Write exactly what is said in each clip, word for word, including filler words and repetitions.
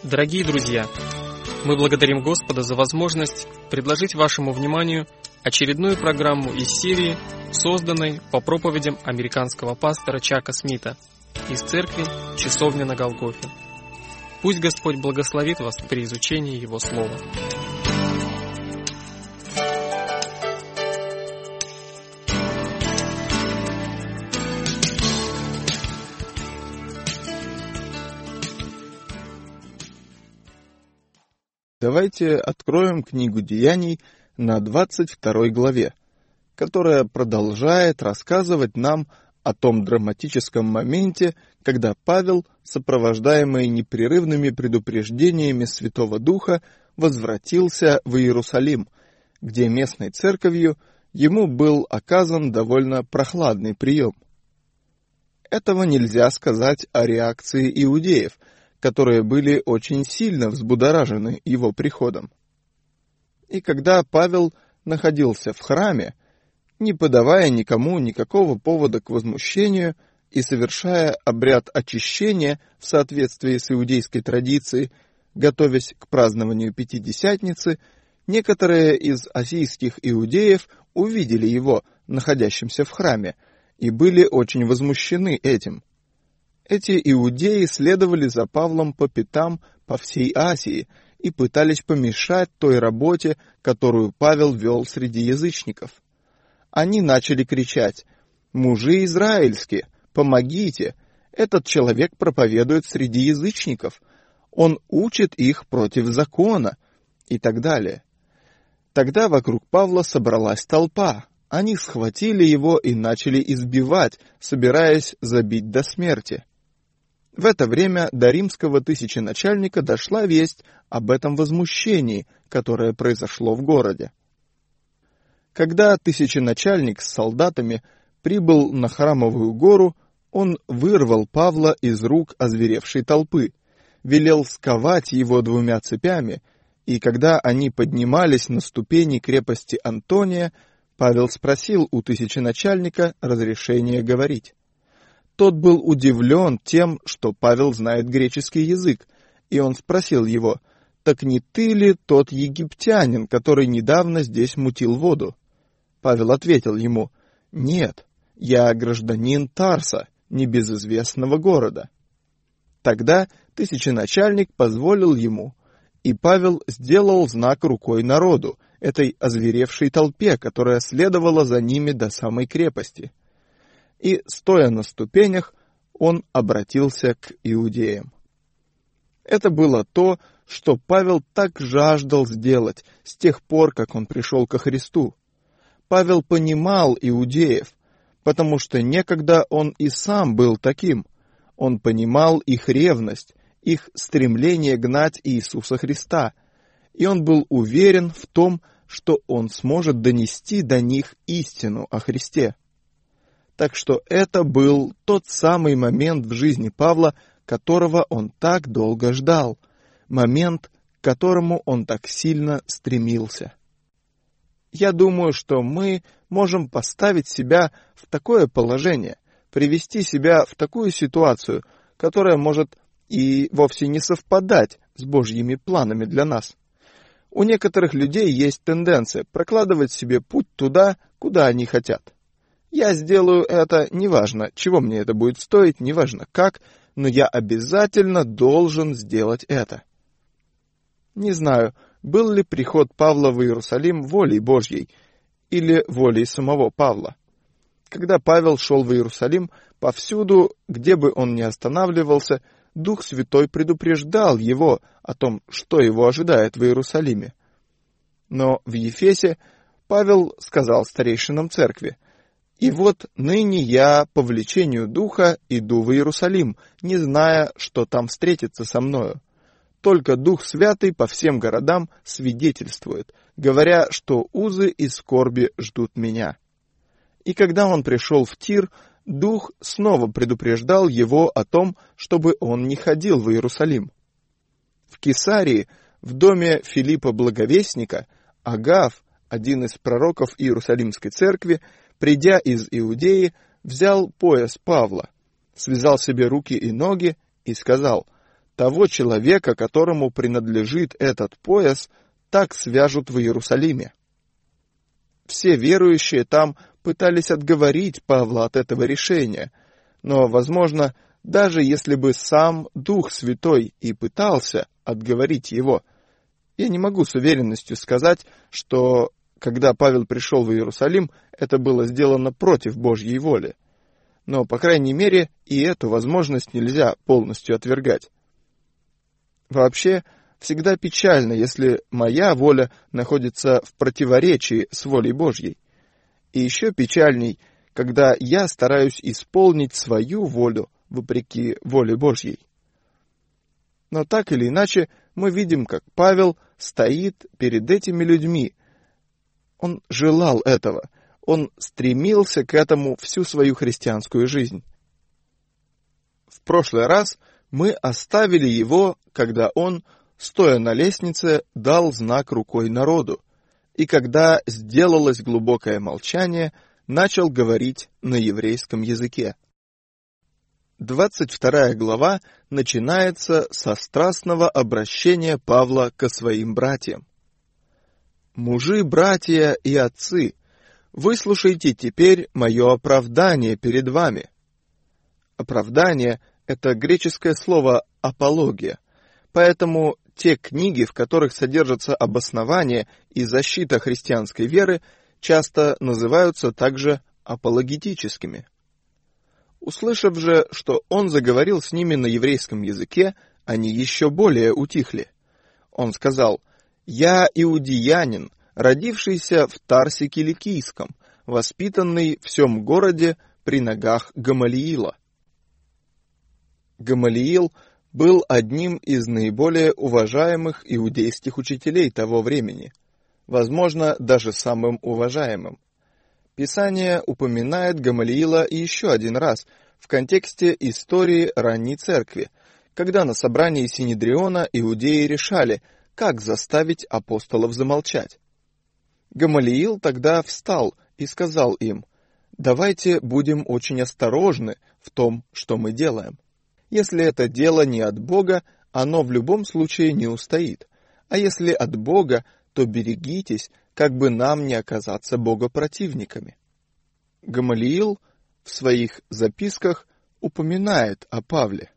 Дорогие друзья, мы благодарим Господа за возможность предложить вашему вниманию очередную программу из серии, созданной по проповедям американского пастора Чака Смита из церкви «Часовня на Голгофе». Пусть Господь благословит вас при изучении Его Слова. Давайте откроем книгу Деяний на двадцать второй главе, которая продолжает рассказывать нам о том драматическом моменте, когда Павел, сопровождаемый непрерывными предупреждениями Святого Духа, возвратился в Иерусалим, где местной церковью ему был оказан довольно прохладный прием. Этого нельзя сказать о реакции иудеев, которые были очень сильно взбудоражены его приходом. И когда Павел находился в храме, не подавая никому никакого повода к возмущению и совершая обряд очищения в соответствии с иудейской традицией, готовясь к празднованию Пятидесятницы, некоторые из асийских иудеев увидели его, находящимся в храме, и были очень возмущены этим. Эти иудеи следовали за Павлом по пятам по всей Асии и пытались помешать той работе, которую Павел вел среди язычников. Они начали кричать: «Мужи израильские, помогите! Этот человек проповедует среди язычников, он учит их против закона» и так далее. Тогда вокруг Павла собралась толпа. Они схватили его и начали избивать, собираясь забить до смерти. В это время до римского тысяченачальника дошла весть об этом возмущении, которое произошло в городе. Когда тысяченачальник с солдатами прибыл на Храмовую гору, он вырвал Павла из рук озверевшей толпы, велел сковать его двумя цепями, и когда они поднимались на ступени крепости Антония, Павел спросил у тысяченачальника разрешения говорить. Тот был удивлен тем, что Павел знает греческий язык, и он спросил его: «Так не ты ли тот египтянин, который недавно здесь мутил воду?» Павел ответил ему: «Нет, я гражданин Тарса, небезызвестного города». Тогда тысяченачальник позволил ему, и Павел сделал знак рукой народу, этой озверевшей толпе, которая следовала за ними до самой крепости. И, стоя на ступенях, он обратился к иудеям. Это было то, что Павел так жаждал сделать с тех пор, как он пришел ко Христу. Павел понимал иудеев, потому что некогда он и сам был таким. Он понимал их ревность, их стремление гнать Иисуса Христа, и он был уверен в том, что он сможет донести до них истину о Христе. Так что это был тот самый момент в жизни Павла, которого он так долго ждал, момент, к которому он так сильно стремился. Я думаю, что мы можем поставить себя в такое положение, привести себя в такую ситуацию, которая может и вовсе не совпадать с Божьими планами для нас. У некоторых людей есть тенденция прокладывать себе путь туда, куда они хотят. Я сделаю это, неважно, чего мне это будет стоить, неважно как, но я обязательно должен сделать это. Не знаю, был ли приход Павла в Иерусалим волей Божьей или волей самого Павла. Когда Павел шел в Иерусалим, повсюду, где бы он ни останавливался, Дух Святой предупреждал его о том, что его ожидает в Иерусалиме. Но в Ефесе Павел сказал старейшинам церкви: «И вот ныне я по влечению Духа иду в Иерусалим, не зная, что там встретится со мною. Только Дух Святый по всем городам свидетельствует, говоря, что узы и скорби ждут меня». И когда он пришел в Тир, Дух снова предупреждал его о том, чтобы он не ходил в Иерусалим. В Кесарии, в доме Филиппа Благовестника, Агав, один из пророков Иерусалимской церкви, придя из Иудеи, взял пояс Павла, связал себе руки и ноги и сказал: того человека, которому принадлежит этот пояс, так свяжут в Иерусалиме. Все верующие там пытались отговорить Павла от этого решения, но, возможно, даже если бы сам Дух Святой и пытался отговорить его, я не могу с уверенностью сказать, что, когда Павел пришел в Иерусалим, это было сделано против Божьей воли. Но, по крайней мере, и эту возможность нельзя полностью отвергать. Вообще, всегда печально, если моя воля находится в противоречии с волей Божьей. И еще печальней, когда я стараюсь исполнить свою волю вопреки воле Божьей. Но так или иначе, мы видим, как Павел стоит перед этими людьми. Он желал этого, он стремился к этому всю свою христианскую жизнь. В прошлый раз мы оставили его, когда он, стоя на лестнице, дал знак рукой народу, и когда сделалось глубокое молчание, начал говорить на еврейском языке. Двадцать вторая глава начинается со страстного обращения Павла ко своим братьям. «Мужи, братья и отцы, выслушайте теперь мое оправдание перед вами». Оправдание — это греческое слово «апология», поэтому те книги, в которых содержатся обоснование и защита христианской веры, часто называются также апологетическими. Услышав же, что он заговорил с ними на еврейском языке, они еще более утихли. Он сказал: «Я иудеянин, родившийся в Тарсе Киликийском, воспитанный в сем городе при ногах Гамалиила». Гамалиил был одним из наиболее уважаемых иудейских учителей того времени, возможно, даже самым уважаемым. Писание упоминает Гамалиила еще один раз в контексте истории ранней церкви, когда на собрании Синедриона иудеи решали, как заставить апостолов замолчать. Гамалиил тогда встал и сказал им: «Давайте будем очень осторожны в том, что мы делаем. Если это дело не от Бога, оно в любом случае не устоит, а если от Бога, то берегитесь, как бы нам не оказаться богопротивниками». Гамалиил в своих записках упоминает о Павле.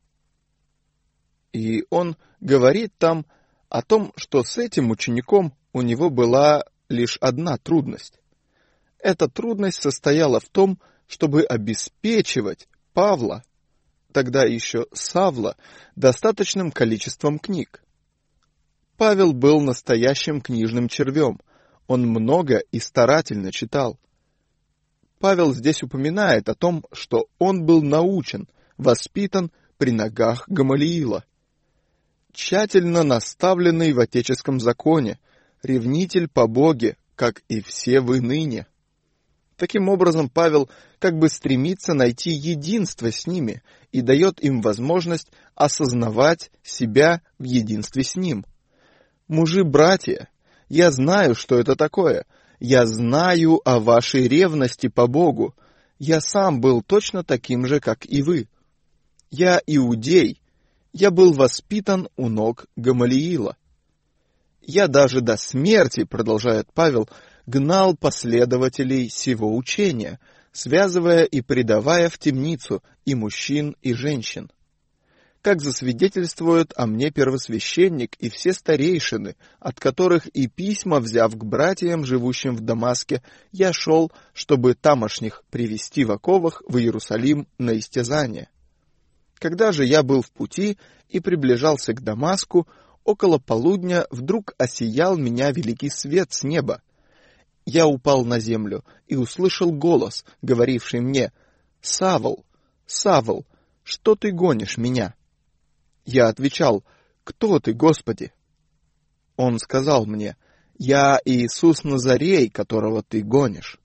И он говорит там о том, что с этим учеником у него была лишь одна трудность. Эта трудность состояла в том, чтобы обеспечивать Павла, тогда еще Савла, достаточным количеством книг. Павел был настоящим книжным червем, он много и старательно читал. Павел здесь упоминает о том, что он был научен, воспитан при ногах Гамалиила. Тщательно наставленный в отеческом законе, ревнитель по Боге, как и все вы ныне. Таким образом, Павел как бы стремится найти единство с ними и дает им возможность осознавать себя в единстве с ним. «Мужи-братья, я знаю, что это такое. Я знаю о вашей ревности по Богу. Я сам был точно таким же, как и вы. Я иудей. Я был воспитан у ног Гамалиила. Я даже до смерти, продолжает Павел, гнал последователей сего учения, связывая и предавая в темницу и мужчин, и женщин. Как засвидетельствует о мне первосвященник и все старейшины, от которых и письма, взяв к братьям, живущим в Дамаске, я шел, чтобы тамошних привести в оковах в Иерусалим на истязание. Когда же я был в пути и приближался к Дамаску, около полудня вдруг осиял меня великий свет с неба. Я упал на землю и услышал голос, говоривший мне: «Савл, Савл, что ты гонишь меня?» Я отвечал: «Кто ты, Господи?» Он сказал мне: «Я Иисус Назарей, которого ты гонишь».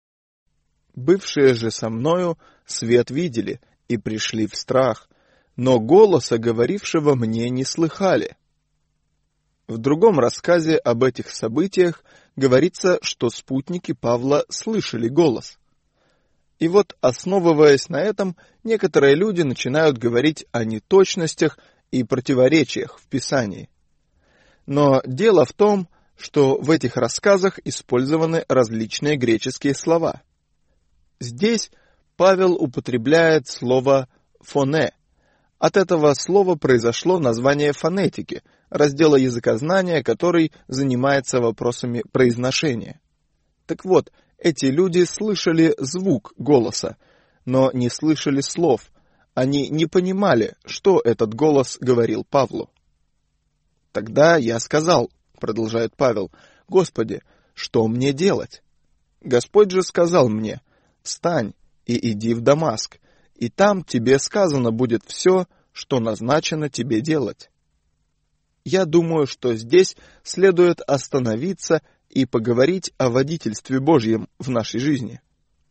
Бывшие же со мною свет видели и пришли в страх, но голоса, говорившего мне, не слыхали. В другом рассказе об этих событиях говорится, что спутники Павла слышали голос. И вот, основываясь на этом, некоторые люди начинают говорить о неточностях и противоречиях в Писании. Но дело в том, что в этих рассказах использованы различные греческие слова. Здесь Павел употребляет слово «фоне». От этого слова произошло название фонетики, раздела языкознания, который занимается вопросами произношения. Так вот, эти люди слышали звук голоса, но не слышали слов. Они не понимали, что этот голос говорил Павлу. «Тогда я сказал, — продолжает Павел, — Господи, что мне делать? Господь же сказал мне: встань и иди в Дамаск, и там тебе сказано будет все, что назначено тебе делать». Я думаю, что здесь следует остановиться и поговорить о водительстве Божьем в нашей жизни.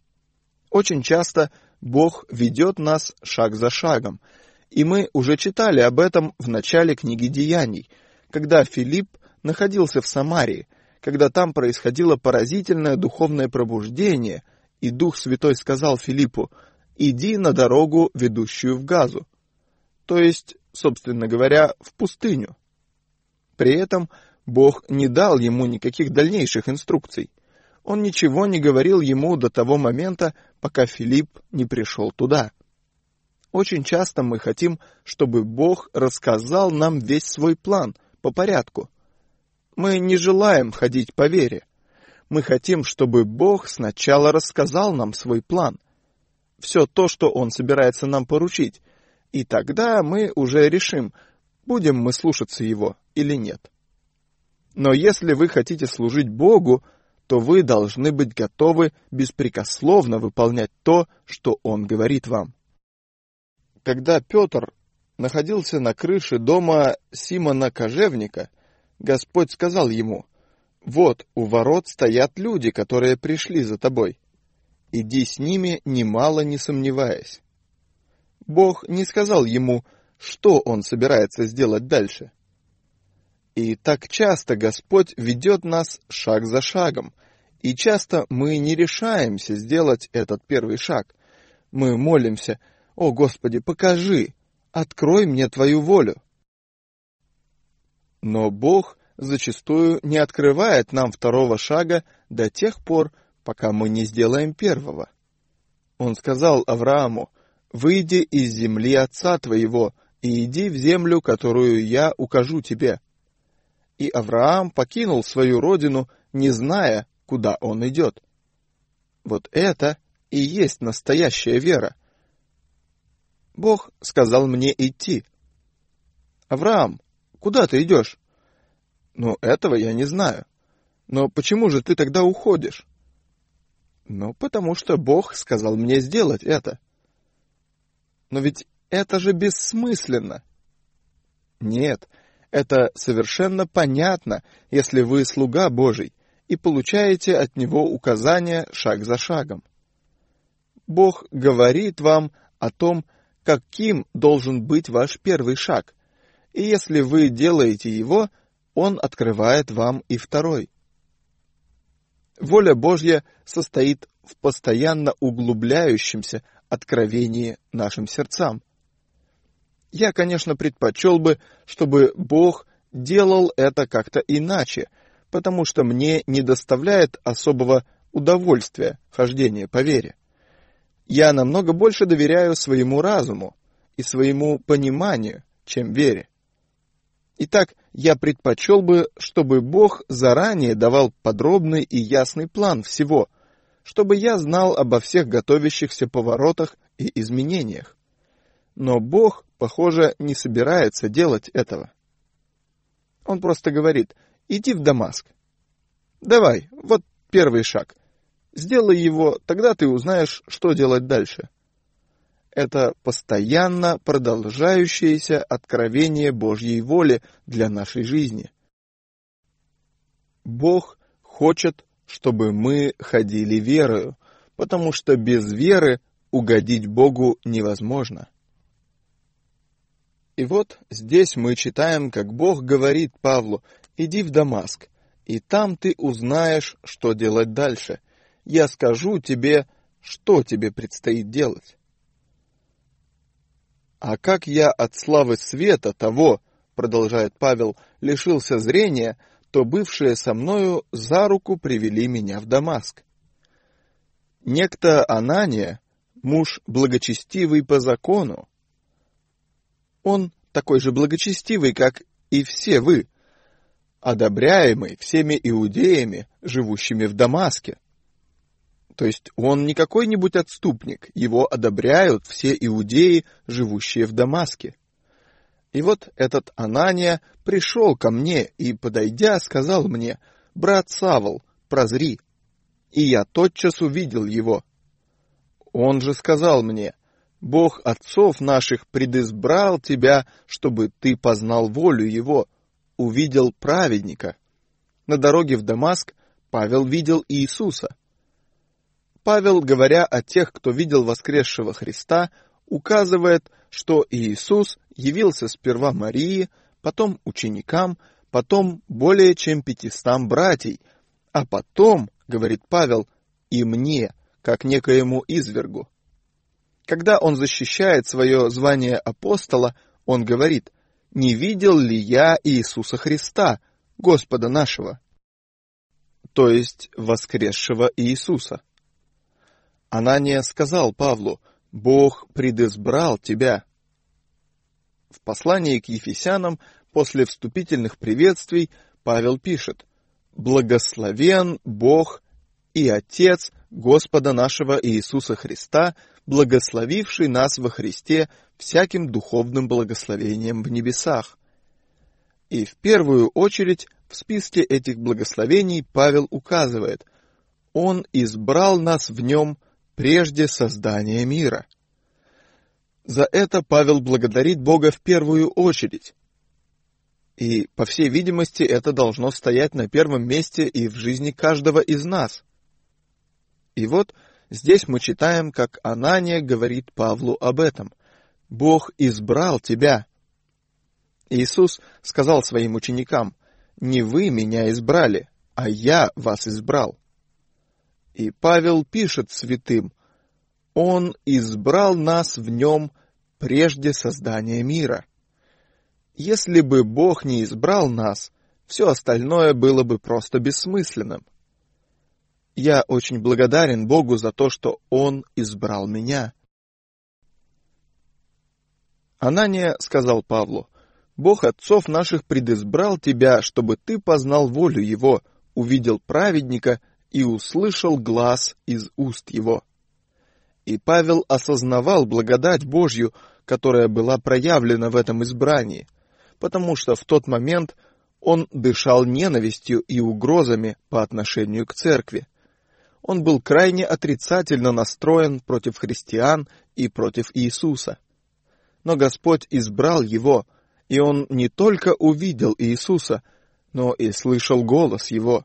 Очень часто Бог ведет нас шаг за шагом, и мы уже читали об этом в начале книги Деяний, когда Филипп находился в Самарии, когда там происходило поразительное духовное пробуждение, и Дух Святой сказал Филиппу: «Иди на дорогу, ведущую в Газу», то есть, собственно говоря, в пустыню. При этом Бог не дал ему никаких дальнейших инструкций. Он ничего не говорил ему до того момента, пока Филипп не пришел туда. Очень часто мы хотим, чтобы Бог рассказал нам весь свой план по порядку. Мы не желаем ходить по вере. Мы хотим, чтобы Бог сначала рассказал нам свой план, все то, что Он собирается нам поручить, и тогда мы уже решим, будем мы слушаться Его или нет. Но если вы хотите служить Богу, то вы должны быть готовы беспрекословно выполнять то, что Он говорит вам. Когда Петр находился на крыше дома Симона Кожевника, Господь сказал ему: «Вот у ворот стоят люди, которые пришли за тобой. Иди с ними, немало не сомневаясь». Бог не сказал ему, что он собирается сделать дальше. И так часто Господь ведет нас шаг за шагом, и часто мы не решаемся сделать этот первый шаг. Мы молимся: «О, Господи, покажи, открой мне Твою волю». Но Бог зачастую не открывает нам второго шага до тех пор, пока мы не сделаем первого. Он сказал Аврааму: «Выйди из земли отца твоего и иди в землю, которую я укажу тебе». И Авраам покинул свою родину, не зная, куда он идет. Вот это и есть настоящая вера. Бог сказал мне идти. «Авраам, куда ты идешь?» «Ну, этого я не знаю. Но почему же ты тогда уходишь?» «Ну, потому что Бог сказал мне сделать это». «Но ведь это же бессмысленно». «Нет, это совершенно понятно, если вы слуга Божий и получаете от Него указания шаг за шагом. Бог говорит вам о том, каким должен быть ваш первый шаг, и если вы делаете его, Он открывает вам и второй. Воля Божья состоит в постоянно углубляющемся откровении нашим сердцам. Я, конечно, предпочел бы, чтобы Бог делал это как-то иначе, потому что мне не доставляет особого удовольствия хождение по вере. Я намного больше доверяю своему разуму и своему пониманию, чем вере. Итак, я предпочел бы, чтобы Бог заранее давал подробный и ясный план всего, чтобы я знал обо всех готовящихся поворотах и изменениях. Но Бог, похоже, не собирается делать этого. Он просто говорит: иди в Дамаск. Давай, вот первый шаг. Сделай его, тогда ты узнаешь, что делать дальше. Это постоянно продолжающееся откровение Божьей воли для нашей жизни. Бог хочет, чтобы мы ходили верою, потому что без веры угодить Богу невозможно. И вот здесь мы читаем, как Бог говорит Павлу: иди в Дамаск, и там ты узнаешь, что делать дальше. Я скажу тебе, что тебе предстоит делать. А как я от славы света того, продолжает Павел, лишился зрения, то бывшие со мною за руку привели меня в Дамаск. Некто Анания, муж благочестивый по закону, он такой же благочестивый, как и все вы, одобряемый всеми иудеями, живущими в Дамаске. То есть он не какой-нибудь отступник, его одобряют все иудеи, живущие в Дамаске. И вот этот Анания пришел ко мне и, подойдя, сказал мне: «Брат Савл, прозри». И я тотчас увидел его. Он же сказал мне: «Бог отцов наших предизбрал тебя, чтобы ты познал волю его, увидел праведника». На дороге в Дамаск Павел видел Иисуса. Павел, говоря о тех, кто видел воскресшего Христа, указывает, что Иисус явился сперва Марии, потом ученикам, потом более чем пятистам братьей, а потом, говорит Павел, и мне, как некоему извергу. Когда он защищает свое звание апостола, он говорит: «Не видел ли я Иисуса Христа, Господа нашего?» То есть воскресшего Иисуса. Анания сказал Павлу: «Бог предизбрал тебя». В послании к Ефесянам после вступительных приветствий Павел пишет: «Благословен Бог и Отец Господа нашего Иисуса Христа, благословивший нас во Христе всяким духовным благословением в небесах». И в первую очередь в списке этих благословений Павел указывает: «Он избрал нас в нем прежде создания мира». За это Павел благодарит Бога в первую очередь. И, по всей видимости, это должно стоять на первом месте и в жизни каждого из нас. И вот здесь мы читаем, как Анания говорит Павлу об этом: «Бог избрал тебя». Иисус сказал своим ученикам: «Не вы меня избрали, а я вас избрал». И Павел пишет святым: «Он избрал нас в нем прежде создания мира». Если бы Бог не избрал нас, все остальное было бы просто бессмысленным. Я очень благодарен Богу за то, что Он избрал меня. Анания сказал Павлу: «Бог отцов наших предизбрал тебя, чтобы ты познал волю Его, увидел праведника и услышал глас из уст Его». И Павел осознавал благодать Божью, которая была проявлена в этом избрании, потому что в тот момент он дышал ненавистью и угрозами по отношению к церкви. Он был крайне отрицательно настроен против христиан и против Иисуса. Но Господь избрал его, и он не только увидел Иисуса, но и слышал голос Его.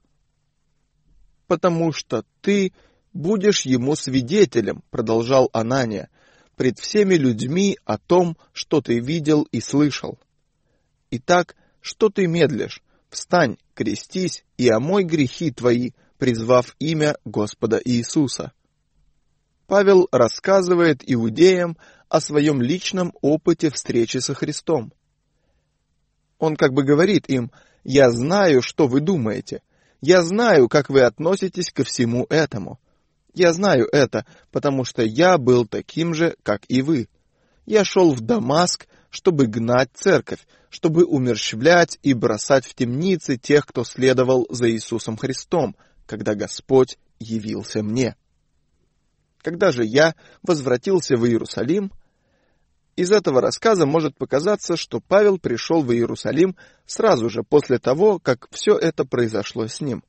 «Потому что ты будешь ему свидетелем», — продолжал Анания, «пред всеми людьми о том, что ты видел и слышал. Итак, что ты медлишь? Встань, крестись и омой грехи твои, призвав имя Господа Иисуса». Павел рассказывает иудеям о своем личном опыте встречи со Христом. Он как бы говорит им: «Я знаю, что вы думаете. Я знаю, как вы относитесь ко всему этому. Я знаю это, потому что я был таким же, как и вы. Я шел в Дамаск, чтобы гнать церковь, чтобы умерщвлять и бросать в темницы тех, кто следовал за Иисусом Христом, когда Господь явился мне. Когда же я возвратился в Иерусалим...» Из этого рассказа может показаться, что Павел пришел в Иерусалим сразу же после того, как все это произошло с ним.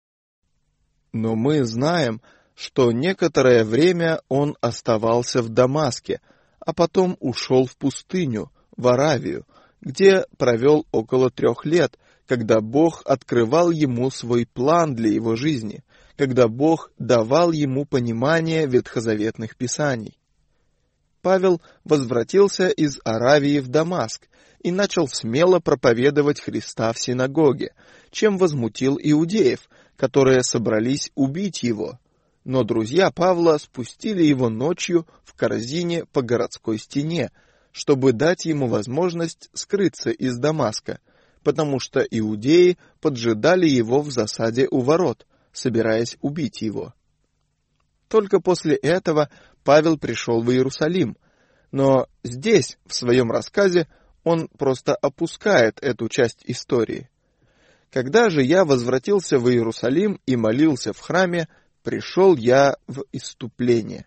Но мы знаем, что некоторое время он оставался в Дамаске, а потом ушел в пустыню, в Аравию, где провел около трех лет, когда Бог открывал ему свой план для его жизни, когда Бог давал ему понимание ветхозаветных писаний. Павел возвратился из Аравии в Дамаск и начал смело проповедовать Христа в синагоге, чем возмутил иудеев, которые собрались убить его. Но друзья Павла спустили его ночью в корзине по городской стене, чтобы дать ему возможность скрыться из Дамаска, потому что иудеи поджидали его в засаде у ворот, собираясь убить его. Только после этого Павел пришел в Иерусалим, но здесь, в своем рассказе, он просто опускает эту часть истории. Когда же я возвратился в Иерусалим и молился в храме, пришел я в исступление.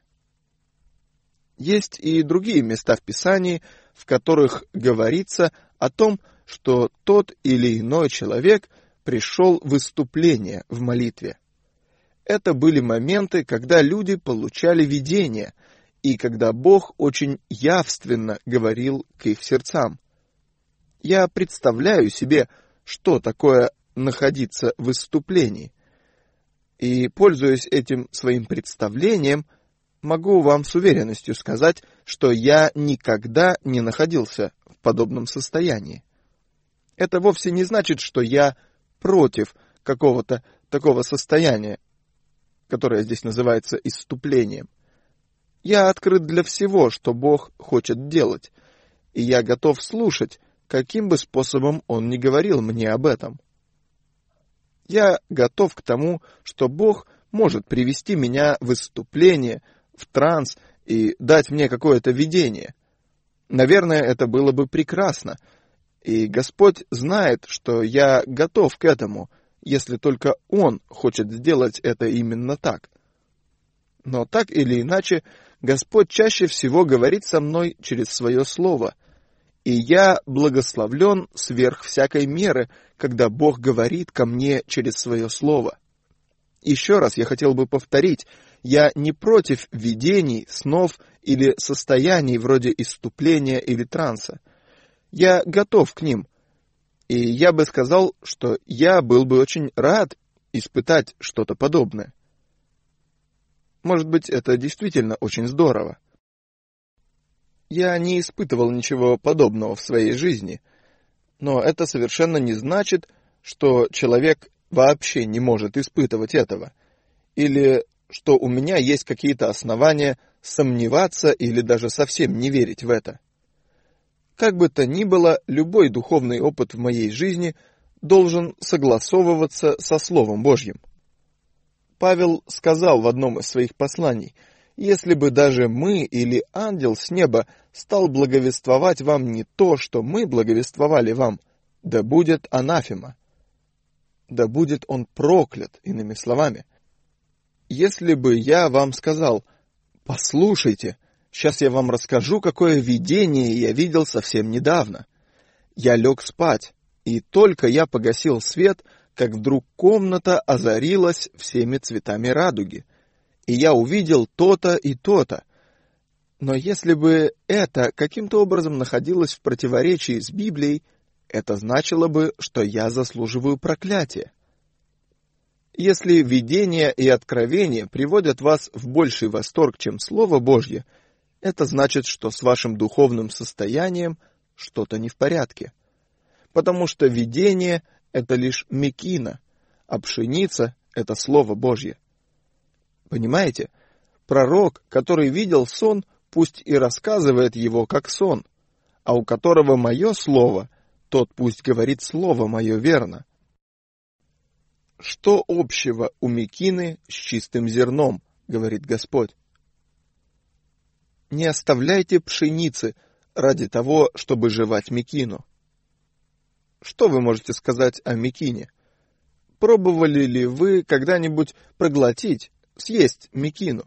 Есть и другие места в Писании, в которых говорится о том, что тот или иной человек пришел в исступление в молитве. Это были моменты, когда люди получали видения, и когда Бог очень явственно говорил к их сердцам. Я представляю себе, что такое находиться в исступлении, и, пользуясь этим своим представлением, могу вам с уверенностью сказать, что я никогда не находился в подобном состоянии. Это вовсе не значит, что я против какого-то такого состояния, которое здесь называется исступлением. Я открыт для всего, что Бог хочет делать, и я готов слушать, каким бы способом Он ни говорил мне об этом. Я готов к тому, что Бог может привести меня в исступление, в транс и дать мне какое-то видение. Наверное, это было бы прекрасно, и Господь знает, что я готов к этому, если только Он хочет сделать это именно так. Но так или иначе, Господь чаще всего говорит со мной через свое слово, и я благословлен сверх всякой меры, когда Бог говорит ко мне через свое слово. Еще раз я хотел бы повторить, я не против видений, снов или состояний вроде исступления или транса. Я готов к ним, и я бы сказал, что я был бы очень рад испытать что-то подобное. Может быть, это действительно очень здорово. Я не испытывал ничего подобного в своей жизни, но это совершенно не значит, что человек вообще не может испытывать этого, или что у меня есть какие-то основания сомневаться или даже совсем не верить в это. Как бы то ни было, любой духовный опыт в моей жизни должен согласовываться со Словом Божьим. Павел сказал в одном из своих посланий: «Если бы даже мы или ангел с неба стал благовествовать вам не то, что мы благовествовали вам, да будет анафема». Да будет он проклят, иными словами. Если бы я вам сказал: «Послушайте, сейчас я вам расскажу, какое видение я видел совсем недавно». Я лег спать, и только я погасил свет, как вдруг комната озарилась всеми цветами радуги, и я увидел то-то и то-то. Но если бы это каким-то образом находилось в противоречии с Библией, это значило бы, что я заслуживаю проклятия. Если видения и откровения приводят вас в больший восторг, чем Слово Божье, это значит, что с вашим духовным состоянием что-то не в порядке. Потому что видение — это лишь мекина, а пшеница — это Слово Божье. Понимаете? Пророк, который видел сон, пусть и рассказывает его как сон, а у которого мое слово, тот пусть говорит слово мое верно. Что общего у мекины с чистым зерном, говорит Господь? Не оставляйте пшеницы ради того, чтобы жевать мекину. Что вы можете сказать о мекине? Пробовали ли вы когда-нибудь проглотить, съесть мекину?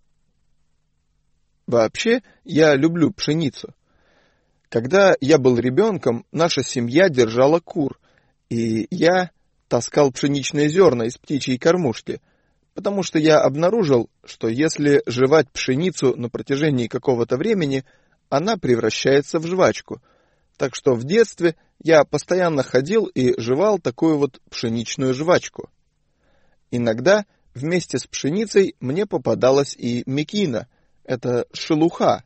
Вообще, я люблю пшеницу. Когда я был ребенком, наша семья держала кур, и я таскал пшеничные зерна из птичьей кормушки, потому что я обнаружил, что если жевать пшеницу на протяжении какого-то времени, она превращается в жвачку. Так что в детстве я постоянно ходил и жевал такую вот пшеничную жвачку. Иногда вместе с пшеницей мне попадалась и мекина, это шелуха.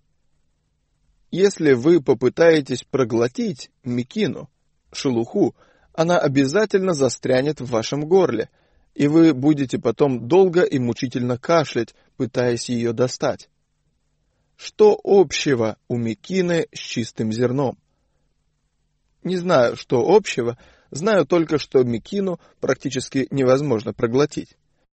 Если вы попытаетесь проглотить мекину, шелуху, она обязательно застрянет в вашем горле, и вы будете потом долго и мучительно кашлять, пытаясь ее достать. Что общего у мекины с чистым зерном? Не знаю, что общего, знаю только, что мекину практически невозможно проглотить.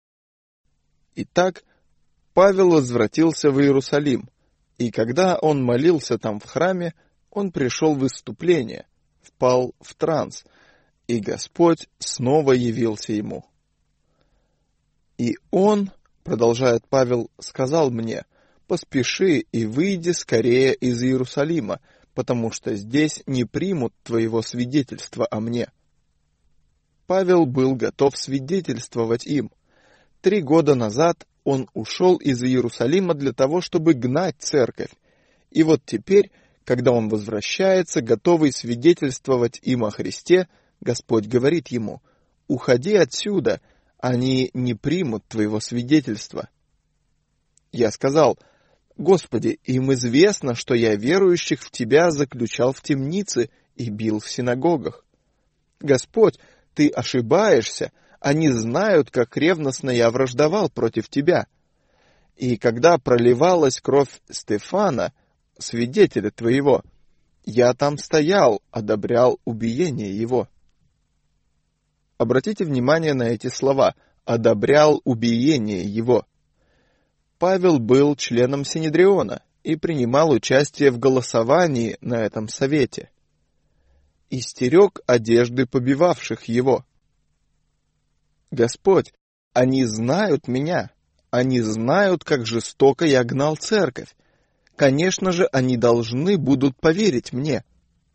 Итак, Павел возвратился в Иерусалим, и когда он молился там в храме, он пришел в выступление, впал в транс, и Господь снова явился ему. «И он, — продолжает Павел, — сказал мне, поспеши и выйди скорее из Иерусалима, потому что здесь не примут твоего свидетельства о мне». Павел был готов свидетельствовать им. Три года назад он ушел из Иерусалима для того, чтобы гнать церковь. И вот теперь, когда он возвращается, готовый свидетельствовать им о Христе, Господь говорит ему: «Уходи отсюда, они не примут твоего свидетельства». Я сказал: «Господи, им известно, что я верующих в Тебя заключал в темнице и бил в синагогах». Господь, Ты ошибаешься, они знают, как ревностно я враждовал против Тебя. И когда проливалась кровь Стефана, свидетеля Твоего, я там стоял, одобрял убиение его. Обратите внимание на эти слова: одобрял убиение его. Павел был членом Синедриона и принимал участие в голосовании на этом совете. И стерег одежды побивавших его. Господь, они знают меня, они знают, как жестоко я гнал церковь. Конечно же, они должны будут поверить мне.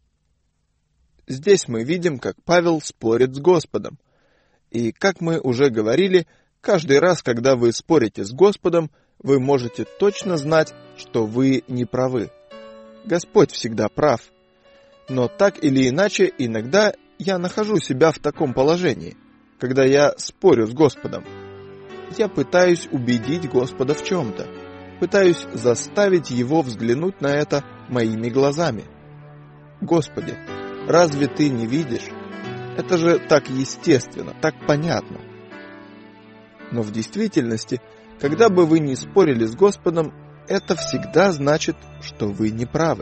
Здесь мы видим, как Павел спорит с Господом. И, как мы уже говорили, каждый раз, когда вы спорите с Господом, вы можете точно знать, что вы не правы. Господь всегда прав. Но так или иначе, иногда я нахожу себя в таком положении, когда я спорю с Господом. Я пытаюсь убедить Господа в чем-то, пытаюсь заставить Его взглянуть на это моими глазами. Господи, разве Ты не видишь? Это же так естественно, так понятно. Но в действительности, когда бы вы ни спорили с Господом, это всегда значит, что вы не правы.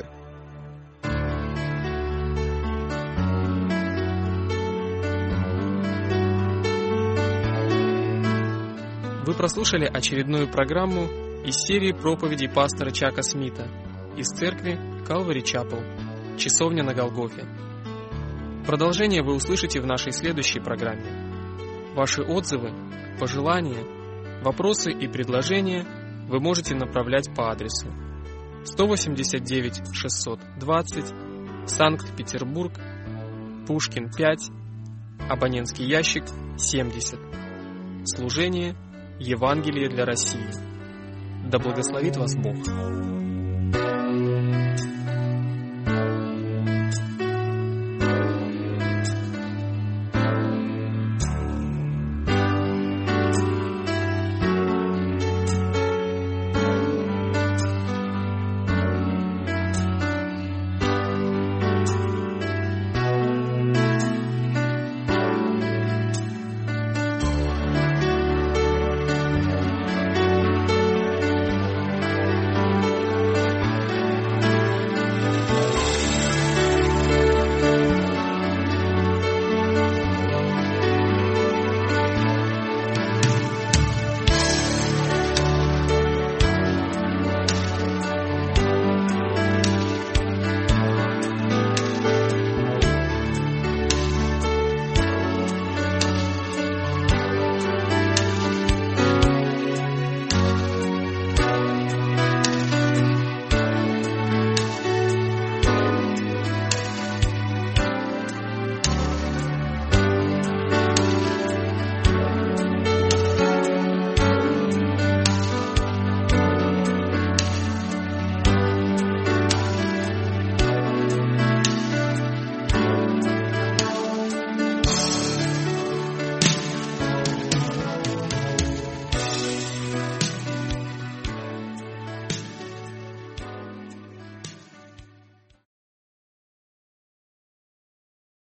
Вы прослушали очередную программу из серии проповедей пастора Чака Смита из церкви Calvary Chapel, Часовня на Голгофе. Продолжение вы услышите в нашей следующей программе. Ваши отзывы, пожелания, вопросы и предложения вы можете направлять по адресу сто восемьдесят девять шестьсот двадцать, Санкт-Петербург, Пушкин пять, абонентский ящик семьдесят. Служение Евангелие для России. Да благословит вас Бог.